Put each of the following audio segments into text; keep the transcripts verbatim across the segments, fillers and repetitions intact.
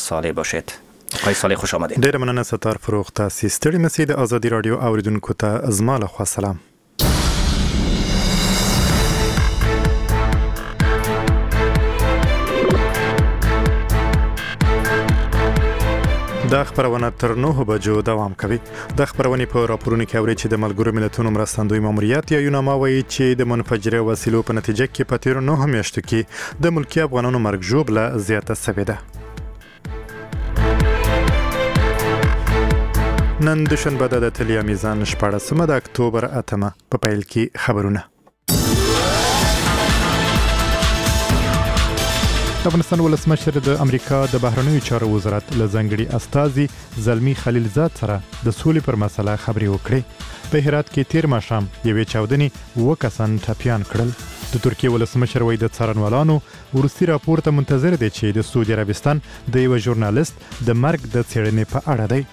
صالح باشید. آقای صالح خوش آمدید. ډیر مننه ستار فروغ. تاسو ستړي مسید آزادی رادیو اوریدونکو ته زما له خوا سلام. د خبرونه تر نهه بجو دوام کوي. د خبرونه په راپورونو کې اوري چې د ملګرو ملتونو مرستندوی ماموریت یا یوناما وایي چې د منفجره وسیلو په نتیجه کې په تیر نهه میاشتو کې د ملکی افغانانو مرګ ژوبله زیاته شوې ده. نن دوشنبه د تلیا میزان شپاړسمه د اکتوبر اتمه په پیل کې خبرونه. افغانستان ولسمشر د امریکا د بهرنیو چارو وزارت له ځانګړي استازي زلمی خلیلزاد سره د سولې پر مسله خبرې وکړې. په هرات کې تیر ماښام یوې چاودنې اووه کسان ټپیان کړل. د ترکیې ولسمشر وایي د څارنوالانو وروستي راپور ته منتظر دی چې د سعودي عربستان د یوه ژورنالیست د مرګ د څېړنې په اړه دی.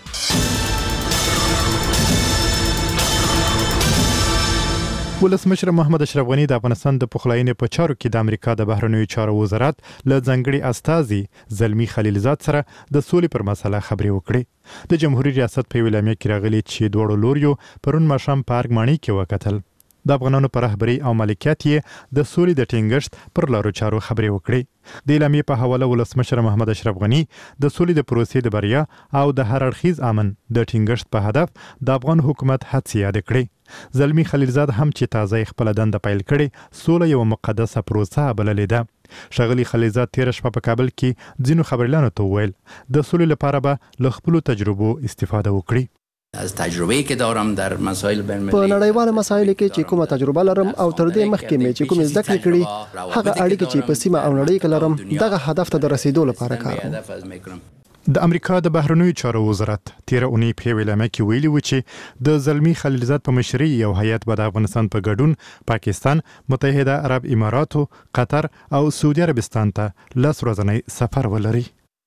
ولسمشر محمد اشرف غنی د افغانستان د پخلاینې په چارو کې د امریکا د بهرنیو چارو وزارت له ځانګړي استازي زلمی خلیلزاد سره د سولې پر مسله خبرې وکړې. د جمهوریت ریاست په ویلامه کې راغلي چې دوړو لوریو پرون ماښام پارک مانی کې وکتل. د افغانانو پر رهبری او مالکیت یې د سولې د ټینګښت پر لارو چارو خبرې وکړې. د اعلامیې په حواله ولسمشر محمد اشرف غنی د سولې د پروسې د بریا او د هر اړخیز امن د ټینګښت په هدف د افغان حکومت هڅې یاد کړې. زلمی خلیلزاد هم چې تازه خپل دنده پیل کړي سوله یو مقدسه پروسه بللې ده. ښاغلي خلیلزاد تیر شپه په کابل کې ځینو خبريالانو ته وویل د سولې لپاره به له خپلو تجربو استفاده وکړي. از تجربه‌ای که دارم در مسائل بین‌المللی په نړیوالو مسایلو کې چې کومه تجربه لرم او تر دې مخکې مې چې کوم زده کړې کړې هغه اړیکې چې په سیمه او نړۍ کې لرم دغه هدف ته د رسیدو لپاره کاروم. د امریکا د بهرنیو چارو وزارت تیر اونۍ په ویلامه کې ویلي و چې د زلمی خلیلزاد په مشرۍ یو هیئت به د افغانستان په ګډون پاکستان، متحده عرب اماراتو، قطر او سعودي عربستان ته لس ورځنی سفر ولري.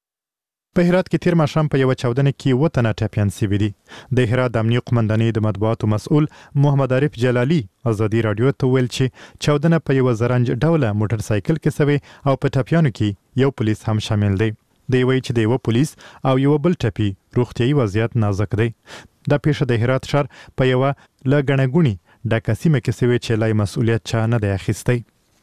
په هرات کې تیر ماښام په یوه چاودنه کې اووه تنه ټپیان شوي دي. د هرات د امنیې قومندانۍ د مطبوعاتو مسؤل محمد عارف جلالي آزادي رادیو ته ویل چې چاودنه په یوه زرنج ډوله موټر سایکل کې شوې او په ټپیانو کې یو پولیس هم شامل دی. دی وایي چې د یوه پولیس او یوه بل ټپي روغتیایي وضعیت نازک دی. دا پیښه د هرات ښار په یوه له ګڼه ګوڼې ډکه سیمه کې شوې چې لا مسؤلیت چا نه دی اخیستی.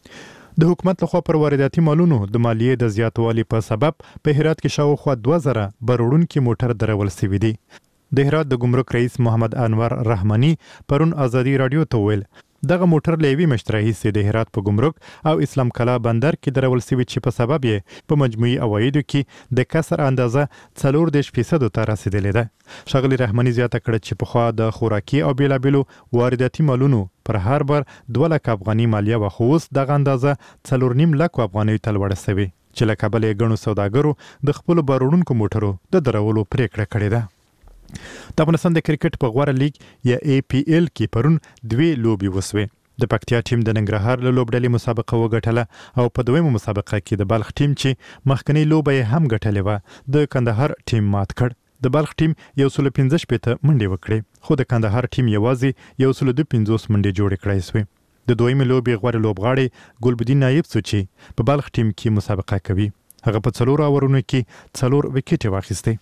د حکومت لخوا پر وارداتي مالونو د مالیې د زیاتوالي په سبب په هرات کې شاوخوا دوه زره بروړونکي موټر درول شوي دي. د هرات د ګمرک رئیس محمد انور رحماني پرون آزادي رادیو ته ویل دغه موټر له یوې میاشتې راهیسې د هرات په ګمرک او اسلام کلا بندر کې درول شوي چې په سبب یې په مجموعي عوایدو کې د کسر اندازه څلور دېرش فیصدو ته رسیدلې ده. ښاغلي رحماني زیاته کړه چې پخوا د خوراکي او بېلابېلو وارداتي مالونو پر هر بر دوه لکه افغاني مالیه وه، خو اوس دغه اندازه څلور نیم لکو افغانیو ته لوړه شوې چې له کبله یې ګڼو سوداګرو د خپلو باروړونکو موټرو د درولو پریکړه کړې ده. د افغانستان د کرکټ په غوره لیګ یا ای پی ایل کې پرون دوی لوبي وسوي. د پکتیا ټیم د ننګرهار له لوبډلې مسابقه وګټله او په دویمه مسابقه کې د بلخ ټیم چې مخکنی لوبه یې هم ګټلې وه د کندهار ټیم مات کړ. د بلخ ټیم یو سل پنځه شپېته منډې وکړې خو د کندهار ټیم یوازې یو سل دوه پنځوس منډې جوړې کړای سوې. د دویمې لوبې غوره لوبغاړی ګلبدین نایب سو چې په بلخ ټیم کې مسابقه کوي هغه په څلورو اورونو کې څلور وکټې واخیستې.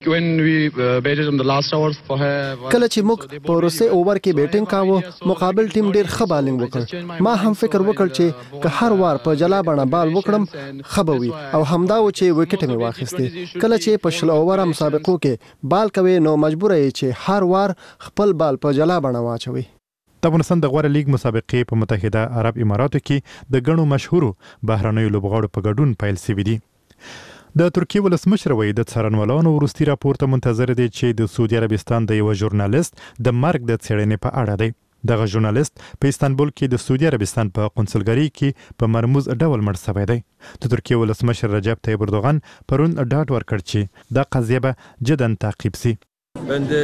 کله چې موږ په وروستي اوور کې بیټینګ کاوه مقابل ټیم ډیر ښه بالینګ وکړ. ما هم فکر وکړ چې که هر وار په جلا بڼه بال وکړم ښه به وي او همدا و چې وکټ مې واخیستې. کله چې په شل اووره مسابقو کې بال کوي نو مجبور یې چې هر وار خپل بال په جلا بڼه واچوي. د افغانستان د غوره لیګ مسابقې په متحده عرب اماراتو کې د ګڼو مشهورو بهرنیو لوبغاړو په ګډون پیل شوي دي. د ترکیې ولسمشر وایي د څارنوالانو وروستي راپور ته منتظر دی چې د سعودي عربستان د یوه ژورنالیست د مرګ د څېړنې په اړه دی. دغه ژورنالیست په استانبول کې د سعودي عربستان په قونسلګرۍ کې په مرموز ډول مړ شوی دی. د ترکیې ولسمشر رجب طیب اردوغان پرون ډاډ ورکړ چې دا قضیه به جداً تعقیب شي. زه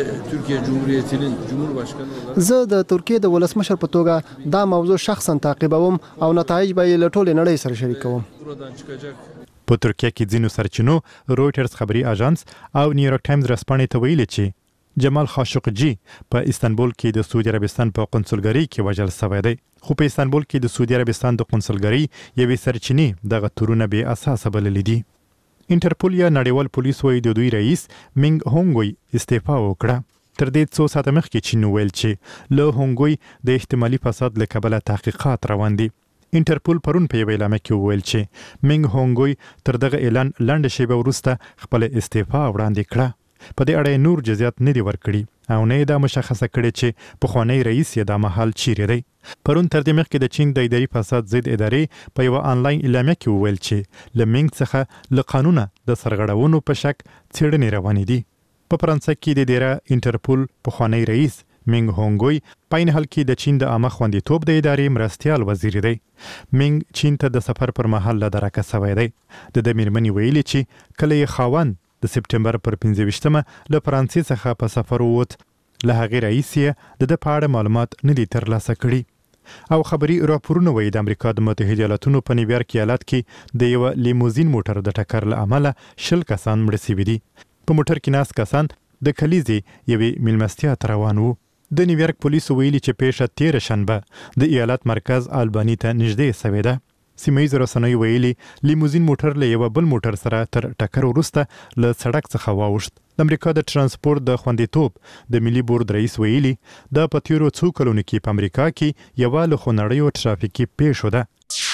د ترکیې د ولسمشر په توګه دا موضوع شخصا تعقیبوم او نتایج به یې له ټولې نړۍ سره شریکوم. په ترکیه کې ځینو سرچینو رویټرز خبري اژانس او نیویارک ټایمز رسپانې ته ویلي چې جمال خاشقجي په استانبول کې د سعودي عربستان په قونسلګرۍ کې وژل شوی دی. خو په استانبول کې د سعودي عربستان د قونسلګرۍ یوې سرچینې دغه تورونه بې اساسه بللي دي. انټرپول یا نړیوال پولیس وایي د دوی رئیس مینګ هونګوی استعفا وکړه. تر دې څو ساعته مخکې چین ویل چې له هونګوی د احتمالي فساد له کبله تحقیقات روان دي. انټرپول پرون په یوه اعلامیه کې وویل چې مینګ هونګوی تر دغه اعلان لنډه شیبه وروسته خپل استعفا وړاندې کړه. په دې اړه نور جزئیات نه دي ورکړي او نه دا مشخصه کړي چې پخوانی رئیس یې دا مهال چیرې دی. پرون تر دې مخکې د چین د اداري فساد ضد ادارې په یوه آنلاین اعلامیه کې وویل چې له مینګ څخه له قانونه د سرغړونو په شک څېړنې روانې دي. په فرانسه کې د ډیره انټرپول پخوانی رئیس مینګ هونګوی په عین حال کې د چین د عامه خوندیتوب د ادارې مرستیال وزیر دی. مینګ چین ته د سفر پر مهال له درکه سوی دی. د د میرمنې ویلي چې کله یې خاوند د سپټمبر پر پنځه ویشتمه له فرانسې څخه په سفر ووت، له هغې رئیس یې د ده په اړه معلومات نه دي ترلاسه کړي. او خبري راپورونه وایي د امریکا د متحده ایالاتونو په نیویارک ایالت کې د یوه لیموزین موټر د ټکر له امله شل کسان مړه سوي دي. په موټر کې ناست کسان د کلیزې یوې میلمستیا ته روان وو. د نیویارک پولیسو ویلي چې پیښه تیره شنبه د ایالت مرکز آلبانی ته نږدې سوې ده. سیمه رسنیو ویلي لیموزین موټر له یوه بل موټر سره تر ټکر وروسته له سړک څخه واوښت. د امریکا د ترانسپورت د خوندیتوب د ملي بورډ رئیس ویلي دا په تیرو څو کلونو کې په امریکا کې یوه له خونړیو ټرافیکي پیښو ده.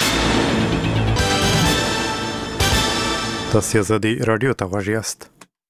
تاسو زدي رادیو ته غوږ یاست.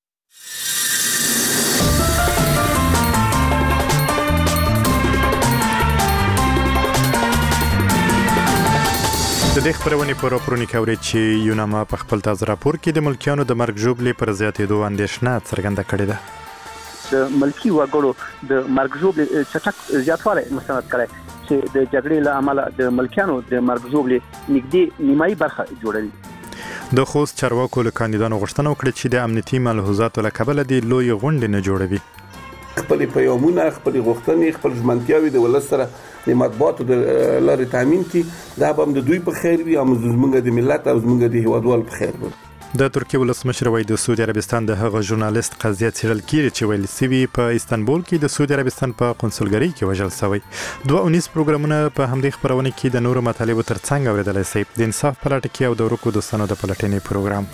د دې خبرونې په راپورونو کې اورئ چې یوناما په خپل تازه راپور کې د ملکیانو د مرګ ژوبلې پر زیاتېدو اندېښنه څرګنده کړې ده. د ملکي وګړو د مرګ ژوبلې چټک زیاتوالی مستند کړی چې د جګړې له امله د ملکیانو د مرګ ژوبلې نږدې نیمایي برخه جوړوي. د خوست چارواکو له کاندیدانو غوښتنه وکړه چې د امنیتي ملحوظاتو له کبله د لوی غونډې نه جوړوي. خپل پیغامونه، خپل غوښتنې، خپل ژمنتیاوې د ولس سره د مطبوعاتو د لارې تامین کړي. دا به هم د دوی په خیر وي او زموږ د ملت او زموږ د هیوادوالو په خیر وي. د ترکیې ولسمشر وایي د سعودي عربستان د هغه ژورنالیست قضیه څېړل کیږي چې ویل سوي په استانبول کې د سعودي عربستان په قونسلګرۍ کې وژل شوی. دوه اونیز پروګرامونه په همدې خپرونه کې د نورو مطالبو ترڅنګ اورېدلی شئ. د انصاف په لټه کې او د ورکو دوستانو د پلټنې پروګرام.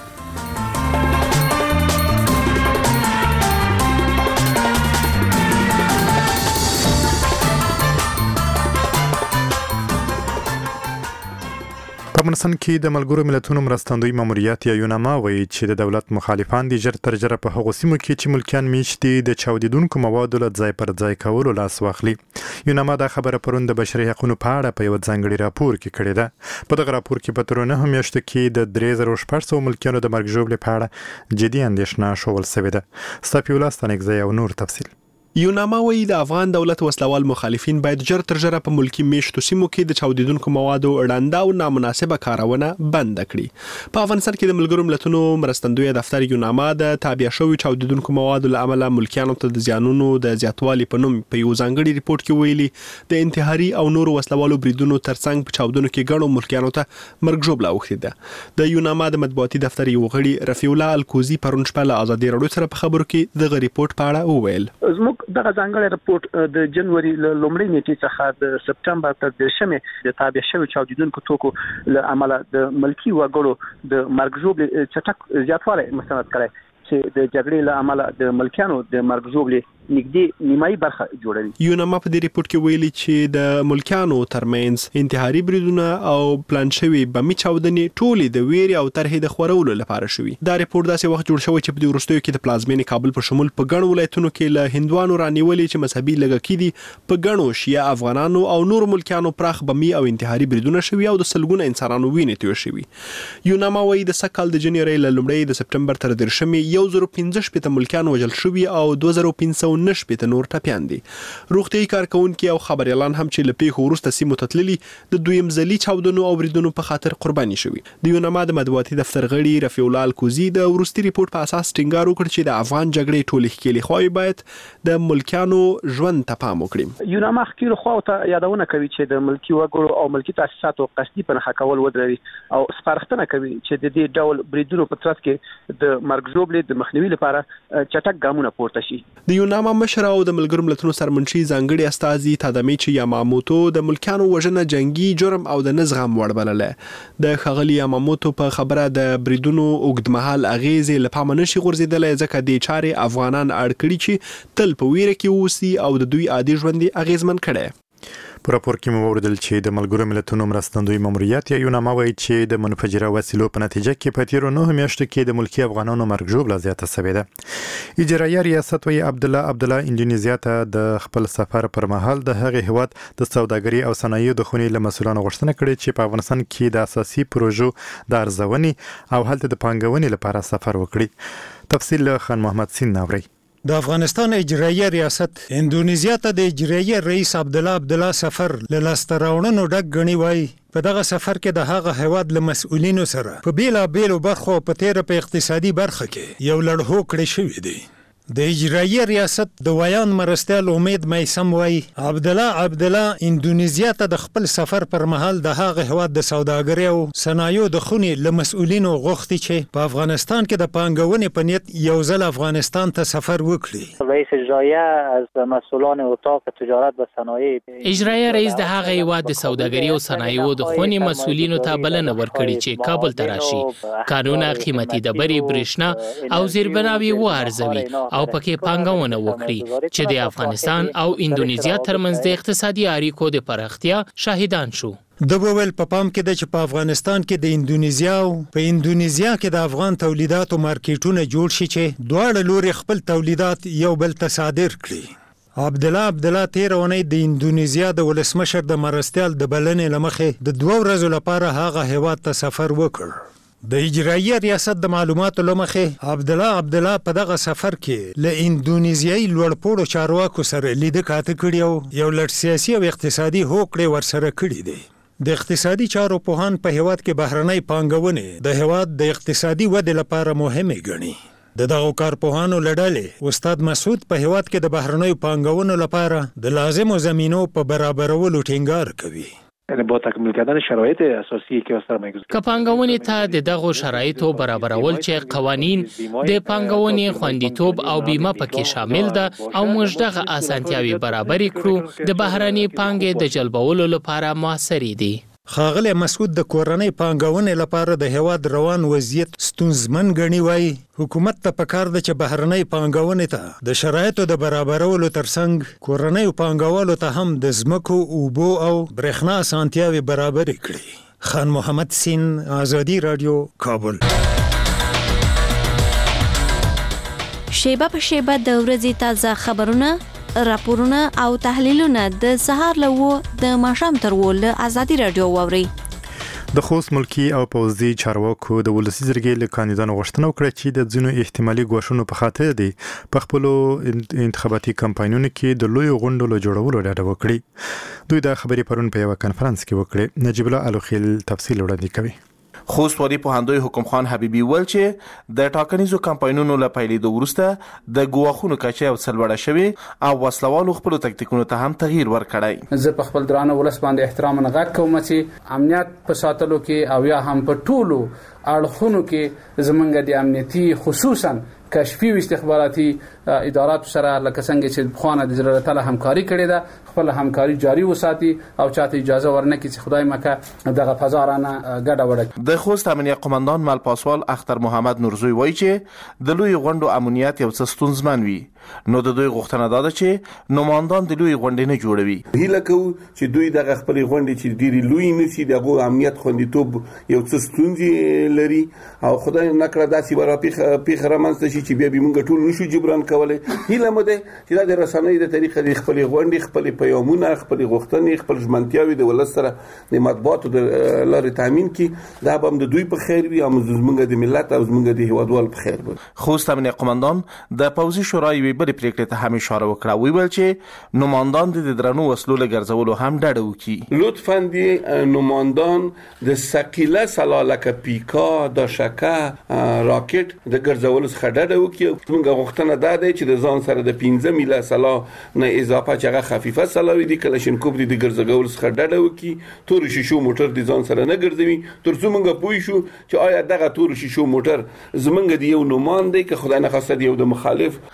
په افغانستان کې د ملګرو ملتونو مرستندوی ماموریت یا یوناما وایي چې د دولت مخالفان دي ژر تر ژره په هغو سیمو کې چې ملکیان میشت دي د چاودیدونکو موادو له ځای پر ځای کولو لاس واخلي. یوناما دا خبره پرون د بشري حقوقو په اړه په یو ځانګړي راپور کې کړې ده. په دغه راپور کې په تیرو نهو میاشتو کې د درې زره شپږ سوه ملکیانو د مرګ ژوبلې په اړه جدي اندېښنه ښوول شوې ده. صفي الله ستانکزی او نور تفصیل. یوناما وایي د افغان دولت وسلوال مخالفین باید ژر تر ژره په ملکی میشتو سیمو کې د چاودیدونکو موادو ړنده او نامناسبه کارونه بند کړي. په افغانستان کې د ملګرو ملتونو مرستندوی دفتر یوناما د تابع شویو چاودیدونکو موادو له امله ملکیانو ته د زیانونو د زیاتوالي په نوم په یو ځانګړي ریپورت کې ویلي د انتحاري او نورو وسلوالو بریدونو ترڅنګ په چاودنو کې ګڼو ملکیانو ته مرګ ژوبله اوښتې ده. د یوناما د مطبوعاتي دفتر یو غړي رفیع الله الکوزي پرون شپه له ازادي راډیو سره په خبرو کې دغه ریپورت په اړه وویل. زموږ دغه ځانګړی رپورت د جنوري له لومړۍ نیټې څخه د سپټمبر تر دېرشمې د تابع شویو چاودیدونکو توکو له امله د ملکي وګړو د مرګ ژوبلې چټک زیاتوالی مستند کړی چې د جګړې له امله د ملکیانو د مرګ ژوبلې نږدې نیمایي برخه جوړوي. یوناما په دې ریپورت کې ویلي چې د ملکیانو ترمنځ انتحاري بریدونه او پلان شوي بمي چاودنې ټولې د ویرې او طرحې د خورولو لپاره شوي. دا ریپورت داسې وخت جوړ شوی چې په دې وروستیو کې د پلازمینې کابل په شمول په ګڼو ولایتونو کې له هندوانو رانیولې چې مذهبي لږکي دي په ګڼو شیعه افغانانو او نورو ملکیانو پراخ بمي او انتحاري بریدونه شوي او د سلګونه انسانانو وینې تویې شوي. یوناما وایي د سږ کال د جنوري له لومړۍ د سپټمبر تر دېرشمې یو زر پنځه شپېته ملکیان وژل شوي او دوه زره پنځه سوه نه شپېته نور ټپیان دي. روغتیايي کارکونکي او خبريالان هم چې له پیښو وروسته سیمو ته تللي د دویم ځلي چاودنو او بریدونو په خاطر قرباني شوي. د یوناما د مطبوعاتي دفتر غړي رفیع الله الکوزي د وروستي ریپورت په اساس ټینګار وکړ چې د افغان جګړې ټولې ښکېلې خواوې باید د ملکیانو ژوند ته پام وکړي. یوناما ښکېلو خواو ته یادونه کوي چې د ملکي وګړو او ملکي تاسیساتو قصدي پنهه کول ودروي او سپارښتنه کوي چې د دې ډول بریدونو په ترڅ کې د مرګ ژوبلې د مخنیوي لپاره چټک ګامونه پورته شي. د یوناما پارلمان مشر او د ملګرو ملتونو سرمنشي ځانګړي استازي تادامیچي یاماموتو د ملکیانو وژنه جنگي جرم او د نزغم وړ بلله. د ښاغلي یاماموتو په خبره د بریدونو اوږدمهال اغیزې له پامه نشي غورځېدلی ځکه دې چارې افغانان اړ کړي چې تل په ویره کې اوسي او د دوی عادي ژوند یې اغیزمن کړی. په راپور کې مو اوریدل چې د ملګرو ملتونو مرستندوی ماموریت یا یوناما وایي چې د منفجره وسیلو په نتیجه کې په تیرو نهو میاشتو کې د ملکی افغانانو مرګ ژوبله زیاته شوې ده. اجرایه ریاست وایي عبدالله عبدالله اندونیزیا ته د خپل سفر پر مهال د هغې هیواد د سوداګرۍ او صنایعو د خونې له مسؤلانو غوښتنه کړې چې په افغانستان کې د اساسي پروژو د ارزونې او هلته د پانګونې لپاره سفر وکړي. تفصیل له خان محمد سین ناوري. د افغانستان اجرایه ریاست اندونیزیا ته د اجرایه رئیس عبدالله عبدالله سفر له لاسته راوړنو ډک ګڼي. وایي په دغه سفر کې د هغه هیواد له مسؤلینو سره په بیلابیلو برخو په تیره په اقتصادي برخه کې یو لړهو کړی شوی دی. د اجرایه ریاست د ویان مرستیال امید میسم وایي عبدالله عبدالله اندونیزیا ته د خپل سفر پر مهال د هغه هیواد د سوداګرۍ او صنایعو د خونې له مسؤلینو غوښتي چې په افغانستان کې د پانګونې په نیت یو ځل افغانستان ته سفر وکړي. رئیس اجرایه از مسئولان اتاق تجارت و صنایع اجرایه رئیس د هغه هیواد د سوداګرۍ او صنایعو د خونې مسؤلینو ته بلنه ورکړي چې کابل ته راشي، کانونه، قیمتي ډبرې، برېښنا او زیربناوي وارزوي او پکې پانګونه وکړي چې د افغانستان او اندونیزیا ترمنځ د اقتصادي اړیکو د پراختیا شاهدان شو. د وویل په پام کې د چې په افغانستان کې د اندونیزیا او په اندونیزیا کې د افغان تولیداتو مارکیټونه جوړ شي چې دواړه لوري خپل تولیدات یو بل ته صادر کړي. عبدالله عبدالله تیر اونۍ د اندونیزیا د ولسمشر د مرستیال د بلنې له مخې د دوه ورځو لپاره هغه هیواد ته سفر وکړ. د اجرایه ریاست د معلوماتو له مخې عبدالله عبدالله په دغه سفر کې له اندونیزیایي لوړپوړو چارواکو سره لیده کاته کړي او یو لړ سیاسي او اقتصادي هوکړې ورسره کړي دي. د اقتصادي چارو پوهان په هیواد کې بهرنۍ پانګونې د هیواد د اقتصادي ودې لپاره مهمه ګڼي. د دغو کارپوهانو له ډلې استاد مسعود په هیواد کې د بهرنیو پانګونو لپاره د لازمو زمینو په برابرولو ټینګار کوي. با تکمیل کردن شرایط اساسی که واسه میگذاره که پانګونې ته د دغو شرایطو برابرول چې قوانین د پانګونې خوندیتوب او بیمه پکې شامل ده او موږ دغه اسانتیاوي برابرې کړو د بهرنۍ پانګې د جلبولو لپاره موثرې دي. ښاغلی مسعود د کورنۍ پانګونې لپاره د هیواد روان وضعیت ستونزمن ګڼي. وایي حکومت ته پکار ده چې بهرنۍ پانګونې ته د شرایطو د برابرولو ترڅنګ کورنیو پانګوالو ته هم د ځمکو، اوبو او برېښنا اسانتیاوې برابرې کړي. خان محمد سین، آزادي راډیو، کابل. شیبه په شیبه د ورځې تازه خبرونه، راپورونه او تحلیلونه د سهار له د ماښام تر ول آزادي راډیو واوري. د خوست ملکی او پوځي چارواکو د ولسی جرګې له کاندیدانو غوښتنه وکړه چې د ځینو احتمالي ګواښونو په خاطر دي په خپلو انتخاباتي کمپاینونو کې د لوی غونډو له جوړولو ډډه وکړي. دوی دا خبرې پرون په یو کنفرانس کې وکړه. نجیب الله الوخیل تفصیل وړاندې کوي. خوست والي پوهاندوی حکم خان حبیبي ول چې د ټاکنیزو کمپاینونو له پیلېدو وروسته د ګواښونو کچه او څلوړه شوی او وسلوالو خپل تکتیکونو ته هم تغییر ورکړی. زه په خپل درانه ولس باندې احترام نه غږ کوم چې امنیت په ساتلو کې او یا هم په ټولو اړخونو کې زمونږ د امنیتي خصوصا کشفي او استخباراتي ادارات سره لکه څنګه چې خوانه د ضرورت له همکاري کړې ده خپل همکاري جاري وساتي او چاته اجازه ورنکړي چې خدای مکه دغه فضا رانه ګډه وډه. د خوست امنیت قومندان مل پاسوال اختر محمد نورزوی وایي چې د لوی غونډو امنیت یو څه ستونزمن وي نو د دوی غوښتنه ده چې نوماندان د لوی غونډې نه جوړوي. هیله کوو چې دوی دغه خپل غونډې چې ډېری لوی نشي دغه امنیت خوندیتوب یو څه ستونزې لري او خدای نکړه داسې ورا پیخ رامنځته شي چې بیا به موږ ټول نشو جبران کولای. هیله مو ده چې د رسنۍ د طریقې د خپل غونډې خپل پیغامونه خپل غوښتنې خپل ژمنتیاوي د ولس سره د مطبوعاتو د لارې تامین کړي دا به د دوی په خیر وي او زموږ د ملت او زموږ د هیوادوال په خیر وي. خوست امنیت قومندان د پوځي شورای وی بل پریکړه ته هم اشاره وکړه. وی ول چې نوماندان د درنو وسلو له ګرځولو هم ډډه وکړي. لطفاً د نوماندان د ثقيله سلالک پیکا د شکه راکټ د ګرځولو څخه ډډه وکړي. موږ غوښتنه ده چې د ځان سره د پنځه میله سلا نه اضافه چې هغه خفیفه سلاوي دي کلاشینکوف دي د ګرځولو څخه ډډه وکړي. تور شیشو موټر د ځان سره نه ګرځوي ترڅو موږ پوه شو چې آیا دغه تور شیشو موټر زمونږ د یو نومان دی که خدای نه خواسته دی یو د مخالف. د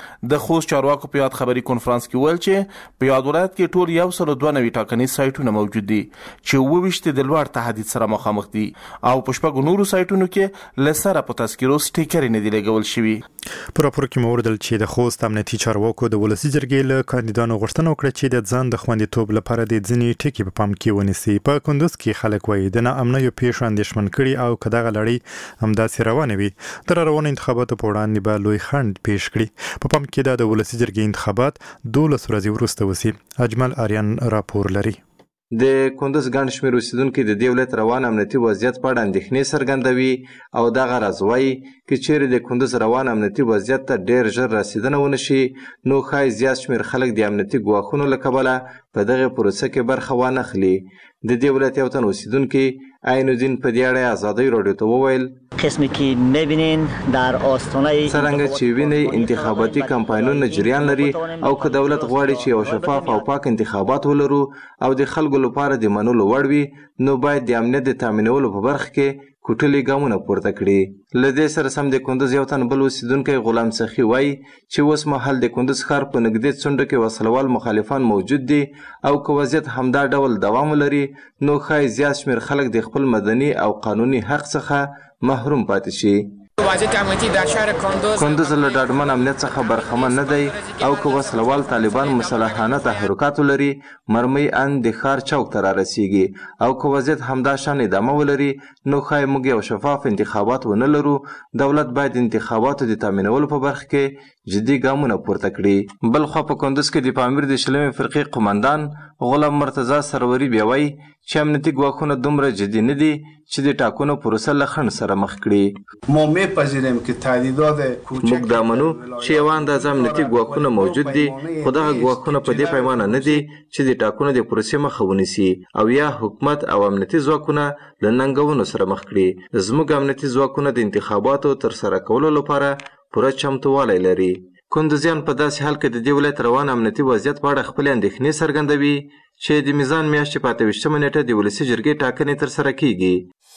خوست چارواکو په یاد خبري کنفرانس کې ویل چې په یاد ولایت کې ټول یو سل دوه نوي ټاکنیز سایټونه موجود دي چې اووه ویشت د لوړ تهدید سره مخامخ دي او په شپږو نورو سایټونو کې له سره په تذکیرو سټیکرې نه دي لګول شوي. په راپور کې موردل چې د خوست امنیتي چارواکو د ولسي جرګې له کاندیدانو غوښتنه وکړه چې د ځان د خوندیتوب لپاره د ځینې ټکي په پام کې ونیسي. په کندوز کې خلک وایي د ناامنیو پیښو اندېښمن کړي او که دغه لړۍ همداسې روانه وي د راروانو انتخاباتو په وړاندې به لوی خنډ پیښ کړي. په پام کې د ولسي جرګې انتخابات دولس ورځې وروسته وسي. اجمل آریان راپور لري. د کندوز ګڼ شمېر اوسیدونکو د دې ولایت روان امنیتي وضعیت په اړه اندېښنې څرګندوي او دغه راز وایي که چیرې د کندوز روان امنیتي وضعیت ته ډېر ژر رسیدنه ونه شي نو ښایي زیات شمېر خلک د امنیتي ګواښونو له کبله په دغه پروسه کې برخه وانخلي. د دې ولایت یو تن اوسیدونکي عین الدین په دې اړه ازادۍ راډیو ته وویل قسمی که میبینین در آستانه څرنګه چې وینئ انتخاباتي کمپاینونه جریان لري او که دولت غواړي چې یو شفاف او پاک انتخابات ولرو او د خلکو لپاره د منلو وړ وي نو باید د امنیت د تامینولو په برخه کې کوټلي ګامونه پورته کړي. له دې سره سم د کندوز یو تن بل اوسیدونکی غلام سخي وایي چې اوس مهال د کندوز ښار په نږدې څنډو کې وسلوال مخالفان موجود دي او که وضعیت همدا ډول دوام ولري نو ښایي زیات شمېر خلک د خپل مدني او قانوني حق څخه محروم پاتې شي. وضعیت امنیتي در شهر کندوز کندوز له ډاډمن امنیت څخه برخمن نه دی او که وسلوال طالبان مسلحانه تحرکات ولري مرمۍ ان د ښار چوک ته رارسیږي او که وضعیت همدا شان ادامه ولري نو ښایي موږ یو شفاف انتخابات ونه لرو. دولت باید انتخاباتو د تامینولو په برخه کې جدي ګامونه پورته کړي. بل خوا په کندوز کې د پامیر د شلمې فرقې قماندان غلام مرتضی سروري بیا وایي چې امنیتي ګواښونه دومره جدي نه دي چې د ټاکنو پروسه له خنډ سره مخ کړي. ما میپذیریم که تهدیدات کوچک موږ دا منو چې یوه اندازه امنیتي ګواښونه موجود دي خو دغه ګواښونه په دې پیمانه نه دي چې د ټاکنو د پروسې مخه ونیسي او یا حکومت او امنیتي ځواکونه له ننګونو سره مخ کړي. زموږ امنیتي ځواکونه د انتخاباتو ترسره کولو لپاره پوره چمتووالی لري. کندوزیان په داسې حال کې د دې ولایت روان امنیتي وضعیت په اړه خپلې اندېښنې څرګندوي چې د میزان میاشتې په اته ویشتمه نیټه د ولسي جرګې ټاکنې ترسره کیږي.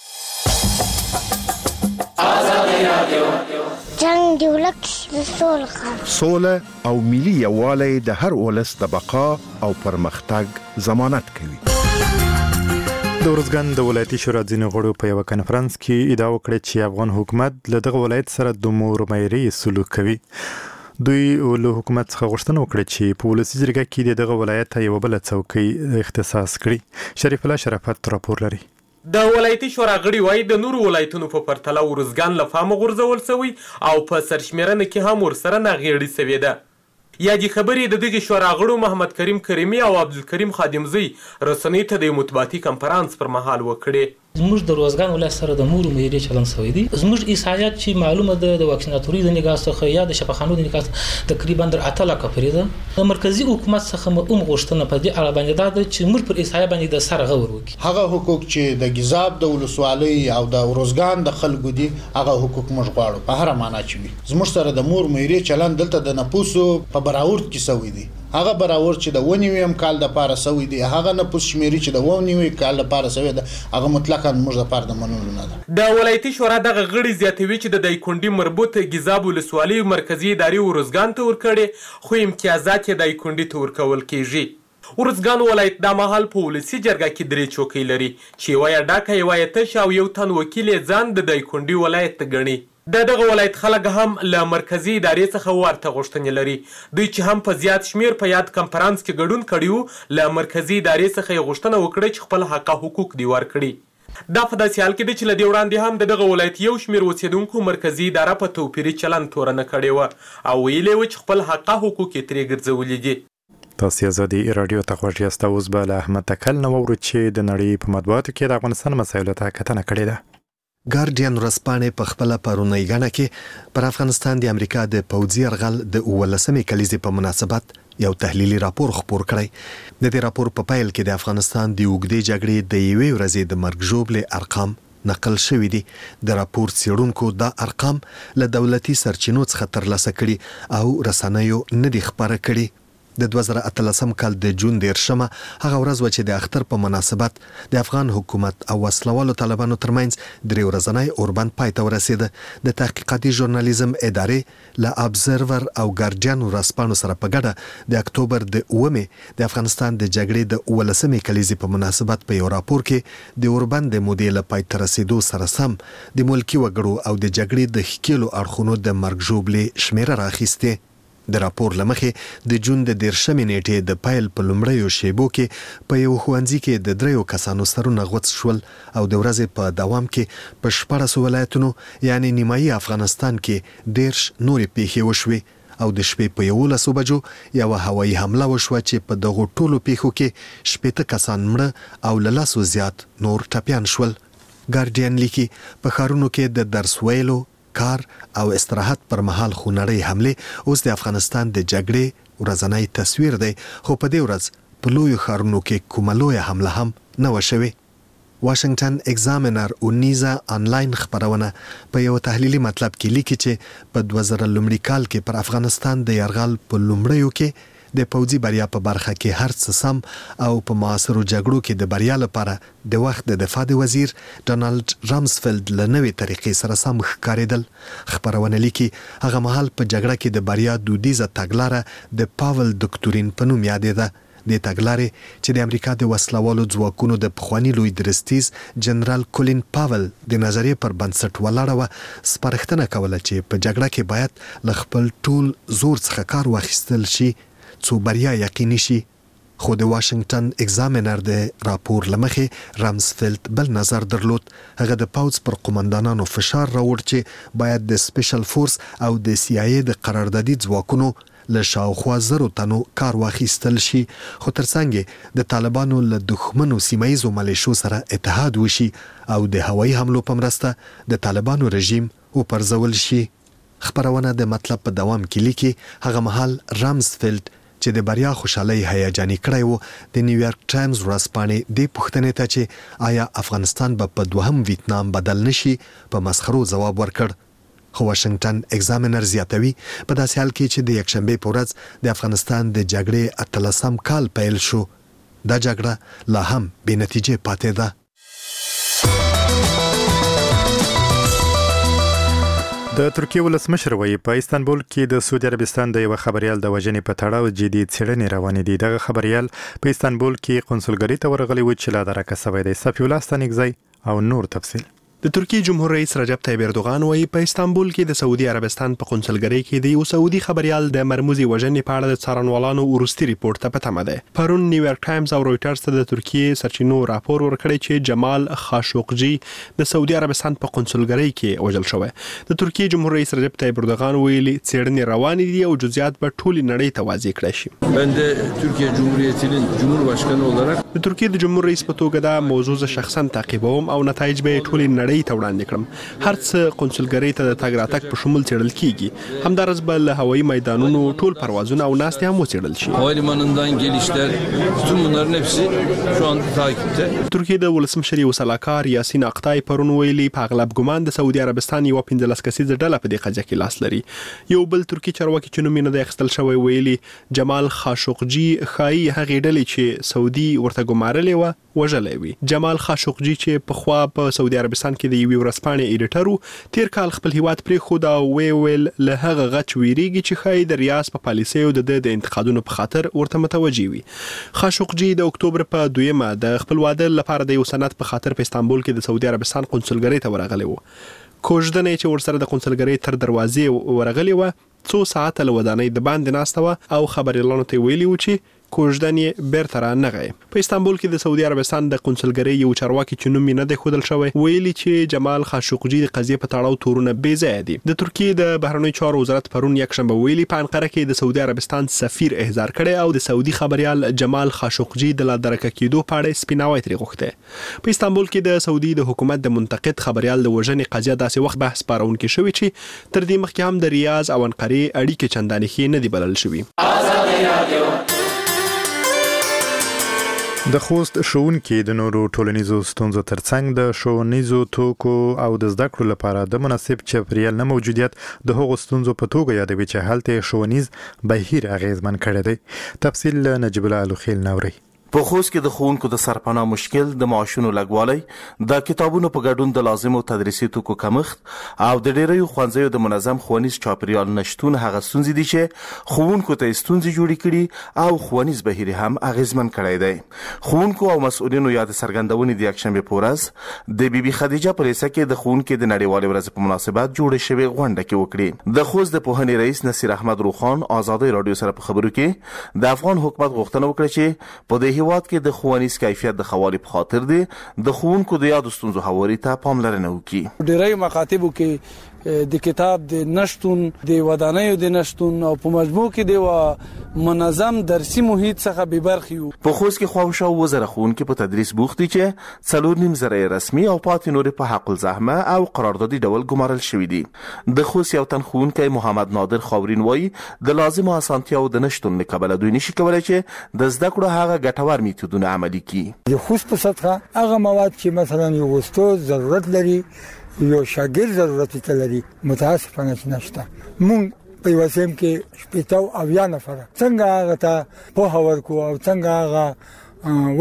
جنگ د ولس د سوله سوله او ملي یووالی د هر ولس د بقا او پرمختګ ضمانت کوي. د ارزګان د ولایتي شورا ځینې غړو په یوه کنفرانس کې ادعا وکړه چې افغان حکومت له دغه ولایت سره د مور میرې سلوک کوي. دوی له حکومت څخه غوښتنه وکړه چې په ولسي جرګه کې د دغه ولایت ته یوه بله څوکۍ اختصاص کړي. شریف الله شرافت راپور لري. د ولایتي شورا غړي وایي د نورو ولایتونو په پرتله ارزګان له پامه غورځول شوی او په سرشمېرنه کې هم ورسره ناغېړي شوې ده. یادې خبرې د دغې شورا غړو محمد کریم کریمي او عبدالکریم خادمزی رسنۍ ته د مطبوعاتي کنفرانس پر مهال وکړې. زموږ د روزګان ولایت سره د مور میرې چلن شوی دی. زموږ عیسایت چې معلومه ده د واکسیناتوري د نگاه څخه یا د شفاخانو د نگاه تقریبا در اته لکه پرې ده. د مرکزی حکومت څخه مو هم غوښتنه په دې اړه باندې ده چې موږ پر عیسایت باندې د سر غور وکړي. هغه حقوق چې د ګیزاب د ولسوالۍ او د روزګان د خلکو دي هغه حقوق موږ غواړو په هر معنا چې وي. زموږ سره د مور میرې چلن دلته د نپوسو په براورد کې سوی دی. هغه براور چې د ونیویم کال د پاره سوی دی هغه نه پوس شمیري چې د ونیوي کال د پاره سوی دی هغه مطلقاً موږ د پاره د منلو نه ده. د ولایتي شورا دغه غړي زیاتوي چې د دایکنډي مربوط ګیزاب ولسوالۍ مرکزی اداري ورزګان ته ورکړي خو امتیازات یې دایکنډي ته ورکول کیږي. ورزګان ولایت د مهال په ولسي جرګه کې درې چوکۍ لري چې یوه یې ډاکه یوه یې تشه او یو تن وکیل یې ځان د دایکنډي ولایت ګڼي. د دغه ولایت خلک هم له مرکزی ادارې څخه ورته غوښتنې لري. دوی چې هم په زیات شمیر په یاد کنفرانس کې ګډون کړي وو له مرکزی ادارې څخه یې غوښتنه وکړه چې خپل حق حقوق دې ورکړي. دا په داسې حال کې ده چې له دې وړاندې هم د دغه ولایت یو شمیر اوسېدونکو مرکزي اداره په توپیري چلند تورنه کړې وه او ویلې وه چې خپل حق حقوق یې ترې ګرځولي دي. تاسو ازادي رادیو ته خوښ یاست. اوس به له احمد تکل نه واورو چې د نړۍ په مطبوعاتو کې د افغانستان مسایلو ته کتنه کړې ده. ګارډین ورځپاڼې په خپله پرونۍ ګڼه کې پر افغانستان د امریکا د پوځي یرغل د اوولسمې کلیزې په مناسبت یو تحلیلي راپور خپور کړی. د دې راپور په پیل کې د افغانستان د اوږدې جګړې د یوې ورځې د مرګ ژوبلې ارقام نقل شوي دي. د راپور څېړونکو دا ارقام له دولتي سرچینو څخه ترلاسه کړي او رسنیو نه دي خپاره کړي. د دوه زره اتلسم کال د جون دیرشمه هغه ورځ و چې د اختر په مناسبت د افغان حکومت او وسلوالو طالبانو ترمنځ درې ورځنی اوربند پای ته ورسېده. د تحقیقاتي ژورنالیزم ادارې له ابزرور او ګارډین ورځپاڼو سره په ګډه د اکتوبر د اوومې د افغانستان د جګړې د اوولسمې کلیزې په مناسبت په یو راپور کې د اوربند د مودې له پای ته رسېدو سره سم د ملکي وګړو او د جګړې د ښکېلو اړخونو د مرګ ژوبلې شمیره راخیستې. د راپور له مخې د جون د دیرشمې نیټې د پیل په لومړیو شیبو کې په یو ښوونځي کې د دریو کسانو سرونه غوڅ شول او د ورځې په دوام کې په شپاړسو ولایتونو یعنی نیمایي افغانستان کې دیرش نورې پیښې وشوې او د شپې په یولسو بجو یوه هوایي حمله وشوه چې په دغو ټولو پیښو کې شپېته کسان مړه او له لسو زیات نور ټپیان شول. ګارډین لیکي په ښارونو کې د درس ویلو، کار او استراحت پر مهال خونړۍ حملې اوس د افغانستان د جګړې ورځنی تصویر دی، خو په دې ورځ په لویو ښارونو کې کومه لویه حمله هم نه وه شوې. واشنگټن اگزامینر اونیزا آنلاین خبرونه په یو تحلیلي مطلب کې لیکي چې په دوه زره لومړي کال کې پر افغانستان د یرغل په لومړیو کې د پوځي بریا په برخه کې هر څه سم او په معاصرو جګړو کې د بریا لپاره د وخت د دفاع د وزیر ډونالد رامسفیلد له نوې طریقې سره سم ښکارېدل. خبرونه لیکي هغه مهال په جګړه کې د بریا دودیزه تګلاره د پاول دوکتورین په نوم یادېده. د تګلارې چې د امریکا د وسلوالو ځواکونو د پخواني لوی درستیز جنرال کولین پاول د نظریې پر بنسټ ولاړه وه، سپارښتنه کوله چې په جګړه کې باید له خپل ټول زور څخه کار واخیستل شي څو بریا یقیني شي. خو د واشنگټن اگزامینر د راپور له مخې رامسفیلد بل نظر درلود. هغه د پوځ پر قومندانانو فشار راوړ چې باید د سپیشل فورس او د سی آی ای د قراردادي ځواکونو له شاوخوا زرو تنو کار واخیستل شي، خو ترڅنګ د طالبانو له دښمنو سیمایزو ملیشو سره اتحاد وشي او د هوایي حملو په مرسته د طالبانو رژیم وپرځول شي. خبرونه د مطلب په دوام کې لیکي هغه مهال رامسفیلد چې د بریا خوشحالۍ هیجاني کړی و د نیویارک ټایمز ورځپاڼې دې پوښتنې ته چې آیا افغانستان به په دوهم ویتنام بدل نشي په مسخرو ځواب ورکړ. خو واشنگټن اگزامینر زیاتوي په داسې حال کې چې د یکشنبې په ورځ د افغانستان د جګړې اتلسم کال پیل شو، دا جګړه لا هم بې نتیجې پاتې ده. د ترکیه ولسمشر وایي په استانبول کې د سعودي عربستان د یو خبريال د وژنې په تړاو جدي څېړنې روانې دي. دغه خبريال په استانبول کې قونسلګرۍ ته ورغلی و چې لا درکه سوی دی. صفي الله ستانګزی او نور تفصیل. د ترکیه جمهور رئیس رجب طیب اردوغان وایي په استانبول کې د سعودي عربستان په قونسلګرۍ کې د یو سعودي خبريال د مرموزي وژنې په اړه د څارنوالانو وروستي ریپورت ته پته ده. پرون نیویارک ټایمز او رويټرز ته د ترکیه سرچینو راپور ورکړی چې جمال خاشقجي د سعودي عربستان په قونسلګرۍ کې وژل شوی. د ترکیه جمهور رئیس رجب طیب اردوغان ویلي څېړنې روانې دي او جزئیات به ټولې نړۍ ته واضح کړي شي. Ben de Türkiye Cumhuriyeti'nin Cumhurbaşkanı olarak د ترکیه د جمهور رئیس په توګه دا موضوع شخصا تعقیبوم او نتایج به ټولې نړۍ ته وړاندې کړم. هر څه قونسلګرۍ ته د تګ راتګ په شمول څېړل کیږي. همدارس به له هوایي میدانونو ټول پروازونه او ناستې هم وڅېړل شي. havalimanından gelişler bütün bunların hepsi şu an takipte. ترکیه د ولسمشر یو سلاکار یاسین اقتای پرون ویلي په اغلب ګمان د سعودي عربستان یو پنځلس کسیزه ډله په دې قضیه کې لاس لري. یو بل ترکی چارواکي چې نوم یې نه دی اخیستل شوی ویلي جمال خاشقجي ښایي هغې ډلې چې سعودي ورته ګمارلې وه وژلی وي. جمال خاشقجي چې پخوا په سعودي عربستان کې د یوې ورځپاڼې ایډیټر و، تیر کال خپل هیواد پرېښود او ویې ویل له هغه غچ ویریږي چې ښایي د ریاض په پالیسیو د ده د انتقادونو په خاطر ورته متوجه وي. خاشقجي د اکتوبر په دویمه د خپل واده لپاره د یو سند په خاطر په استانبول کې د سعودي عربستان قونسلګرۍ ته ورغلی و. کوژدنې چې ورسره د قونسلګرۍ تر دروازې ورغلی وه څو ساعته له ودانۍ د باندې ناسته وه او خبریالانو ته ویلي و چې کوژدن یې بیرته رانغی. په استانبول کې د سعودي عربستان د قونسلګرۍ یو چارواکي چې نوم یې نه دی ښودل شوی ویلي چې جمال خاشقجي د قضیې په تړاو تورونه بې ځایه دي. د ترکیې د بهرنیو چارو وزارت پرون یکشنبه ویلي په انقره کې د سعودي عربستان سفیر احضار کړی او د سعودي خبريال جمال خاشقجي د لا درکه کېدو په اړه سپیناوی ترې غوښتی. په استانبول کې د سعودي د حکومت د منتقد خبريال د وژنې قضیه داسې وخت بحث پارونکې شوې چې تر دې مخکې هم د ریاض او انقرې اړیکې چندانې ښې نه دي بلل شوي. د خوست ښوونکي د نورو ټولنیزو ستونزو ترڅنګ د ښوونیزو توکو او د زده کړو لپاره د مناسب چاپیریال نه موجودیت د هغو ستونزو په توګه یادوي چې هلته ښوونیز بهیر اغیزمن کړی دی. تفصیل له نجیب الله الوخیل نوري. په خوست کې د ښوونکو د سرپناه مشکل، د معاشونو لږوالی، د کتابونو په ګډون د لازمو تدریسي توکو کمښت او د ډیریو ښوونځیو د منظم ښوونیز چاپیریال نشتون هغه ستونزې دي چې ښوونکو ته ستونزې جوړې کړي او ښوونیز بهیر هم اغیزمن کړی دی. ښوونکو او مسؤلینو یاد څرګندونې د یکشنبې په ورځ د بي بي خدیجه په لیسه کې د ښوونکي د نړیوالې ورځې په مناسبت جوړې شوې غونډه کې وکړې. د خوست د پوهنې رئیس نصیر احمد روخان آزادۍ راډیو سره په خبرو کې د افغان حکومت غوښتنه وکړه چې په دې هیواد کې د ښوونیز کیفیت د خوالي په خاطر دی د ښوونکو د یادو ستونزو هواري ته پاملرنه وکړي. ډیری مکاتبو کې د کتاب د نشتون، د ودانیو د نشتون او په مجموع کې د منظم درسي محیط څخه بې برخې وو. په خوست کې خواوشا اووه زره ښوونکي په تدریس بوخت دي چې څلور نیم زره رسمي او پاتې نورې په حق الزحمه او قراردادي ډول ګمارل شوي دي. د خوست یو تن ښوونکی محمد نادر خاورین وایي د لازمو اسانتیاو د نشتون له کبله دوی نشي کولی چې د زده کړو هغه ګټور میتودونه عملي کړي. د خوست په سطحه هغه مواد چې مثلا یو استاد ضرورت لري، یو شاګرد ضرورت ته لري، متاسفانه نشته. مونږ په وسیم کې شپږ او اویا نفر څنګه هغه ته په ورکو او څنګه هغه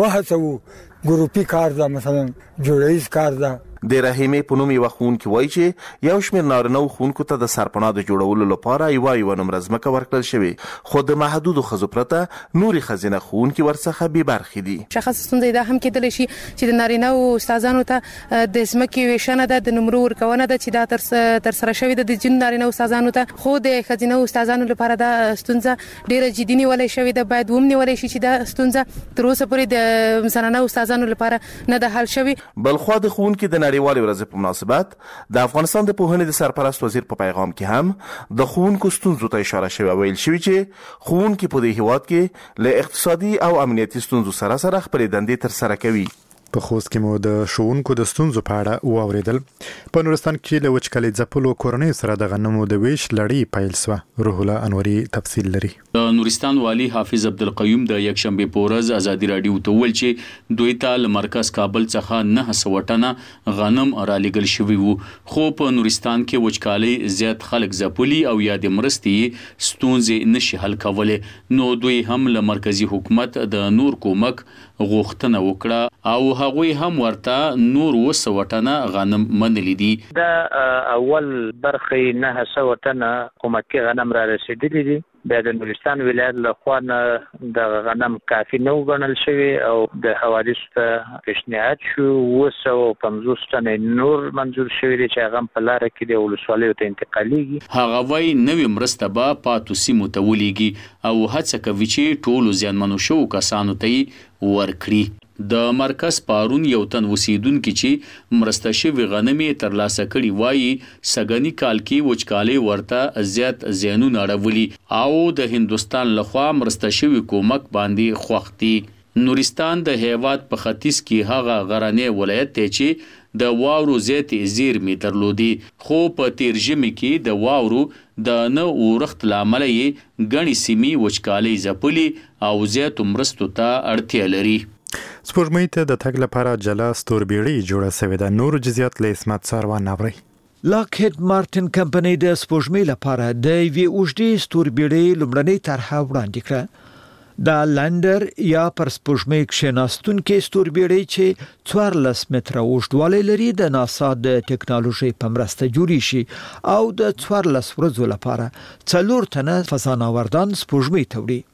وهڅو ګروپي کار ده، مثلا جوړیز کار ده. د رحیمې په نوم یو ښوونکی وایي چې یو شمېر نارینه ښوونکو ته د سرپناه د جوړولو لپاره یوه یوه نمره ځمکه ورکړل شوې، خو د محدودو ښځو پرته نورې ښځینه ښوونکي ورڅخه بې برخې دي. شخص ستونزه دا هم کېدلی شي چې د نارینه او استادانو ته د ځمکې ویشنه ده، د نمرو ورکونه ده چې دا تر سره شوې ده د ځینو نارینه استادانو ته، خو د ښځینه استادانو لپاره دا ستونزه ډیره جدي نیولې شوې ده. باید ومنول شي چې دا ستونزه تر اوسه پورې د زنانه استادانو لپاره نه ده حل شوې. بلخوا د ښوونکي د نړیوالې ورځې په مناسبت د افغانستان د پوهنې د سرپرست وزیر په پیغام کې هم د ښوونکو ستونزو ته اشاره شوې او ویل شوي چې ښوونکي په دې هیواد کې له اقتصادي او امنیتي ستونزو سره سره خپلې دندې ترسره کوي. په خوست کې مو د ښوونکو د ستونزو په اړه واورېدل. په نورستان کې له وچکالۍ ځپلو کورنیو سره د غنمو د ویش لړۍ پیل سوه. روح الله انوري تفصیل لري. د نورستان والی حافظ عبدالقیوم د یکشنبې په ورځ ازادي راډیو ته وویل چې دوی ته له مرکز کابل څخه نه سوه ټنه غنم رالیږل شوي وو، خو په نورستان کې وچکالۍ زیات خلک ځپلي او یا د مرستې ستونزې نشي حل کولی، نو دوی هم له مرکزي حکومت د نور کومک غوښتنه وکړه او هغوی هم ورته نور اووه سوه ټنه غنم منلي دي. دا اول برخې نه سوه ټنه کومکي غنم را رسېدلي دي. بیا د نورستان ولایت له خوا نه د غنم کافي نه وګڼل شوي او د حوادثو ته پیشنهاد شو. اووه سوه پنځوس ټنه نور منظور شوي دي چې هغه هم په لاره کې د ولسوالیو ته انتقالېږي. هغه وایي نوې مرسته به پاتو سیمو ته ولېږي او هڅه کوي چې ټولو زیانمنو شوو کسانو ته یې ورکړي. د مرکز پارون یو تن اوسیدونکي چې مرسته شوي غنم یې ترلاسه کړي وایي سږني کال کې وچکالۍ ورته زیات زیانونه اړولي او د هندوستان لخوا مرسته شوي کومک باندې خوښ دي. نورستان د هیواد په ختیځ کې هغه غرنی ولایت دی چې د واورو زیاتې زیرمې درلودي، خو په تیر ژمي کې د واورو د نه اورښت له امله یې ګڼې سیمې وچکالۍ ځپلي او زیاتو مرستو ته اړتیا لري. سپوږمۍ ته د تګ لپاره جلا ستوربېړۍ جوړه سوې ده. نور جزئیات له اسمت ساروان اورئ. لاکهیډ مارټن کمپنۍ د سپوږمۍ لپاره د یوې اوږدې ستوربېړۍ لومړنۍ طرحه وړاندې کړه. دا لینډر یا پر سپوږمۍ کښېناستونکې ستوربېړۍ چې څوارلس متره اوږدوالی لري د ناسا د ټکنالوژۍ په مرسته جوړې شي او د څوارلس ورځو لپاره څلور تنه فضانوردان سپوږمۍ ته وړي.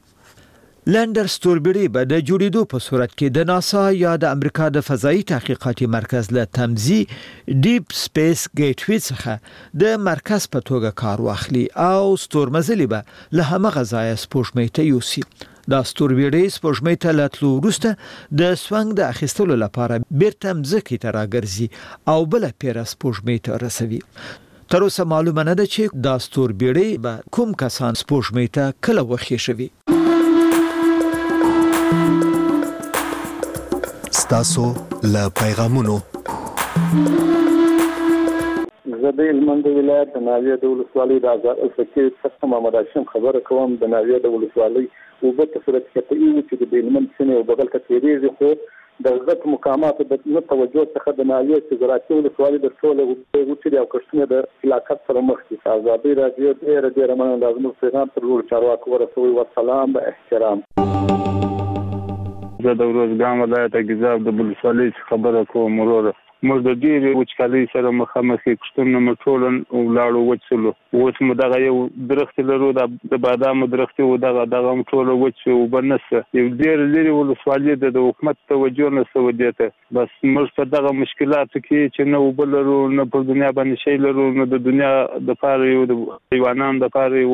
لینډر ستوربېړۍ به د جوړېدو په صورت کې د ناسا یا د امریکا د فضایي تحقیقاتي مرکز له تمځي ډیپ سپیس ګیټوي څخه د مرکز په توګه کار واخلي او ستورمزلي به له همغه ځایه سپوږمۍ ته یوسي. دا ستوربېړۍ سپوږمۍ ته له تلو وروسته د سونګ د اخیستلو لپاره بیرته مځکې ته راګرځي او بله پیره سپوږمۍ ته رسوي. تر اوسه معلومه نه ده چې دا ستوربېړۍ به کوم کسان سپوږمۍ ته کله وخېژوي. ستاسو له پیغامونو زه د هلمند ولایت د ناوې د ولسوالۍ د آزاد الفقیر څخه محمد هاشم خبره کوم. د ناوې د ولسوالۍ اوبه په صورت قطعي وو چې د هلمند سیمې او بغل ته تېرېږي، خو د غټ مقاماتو د نه توجه څخه د ناوې چې زراعتي ولسوالۍ د ټوله اوبه وچې او کښتونه د هلاکت سره مخ دي. ازادي راډیو ډېره ډېره مننه د زموږ پیغام تر ټولو چارواکو ورسوي. والسلام به احترام. زه د روزګان ولایت ګیزاب د ولسوالۍ خبره کوم. وروره موږ د ډېرې وچکالۍ سره مخامخ یو، کښتونه مو ټول ولاړو وچ شولو. اوس مو دغه یو درخت لرو د بادامو درخت و، دغه دغه هم ټوله وچ شو، اوبه نشته. یو ډېر لرې ولسوالي ده، د حکومت توجه نشته ودې ته. بس موږ په دغه مشکلاتو کې چې نه اوبه لرو، نه په دنیا باندې شی لرو، نه د دنیا دپاره یو د حیوانانو دپاره